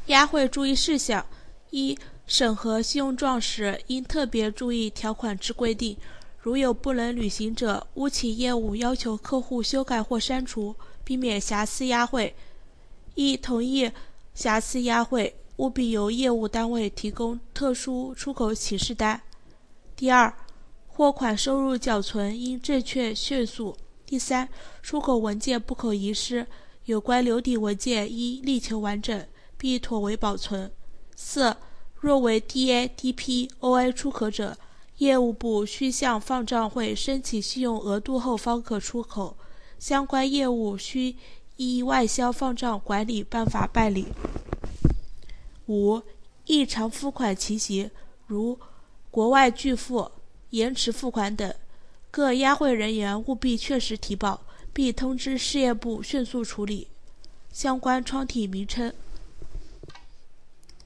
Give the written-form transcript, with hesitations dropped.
押汇注意事项：一、审核信用状时应特别注意条款之规定，如有不能履行者，务请业务要求客户修改或删除，避免瑕疵押汇。一、同意瑕疵押汇，务必由业务单位提供特殊出口启事单。第二，货款收入缴存应正确迅速。第三，出口文件不可遗失，有关留底文件应力求完整，并妥为保存。四、若为 DA、DP、OA 出口者，业务部需向放账会申请信用额度后方可出口，相关业务需依外销放账管理办法办理。五、异常付款情形，如国外拒付、延迟付款等，各押汇人员务必确实提报，并通知事业部迅速处理。相关窗体名称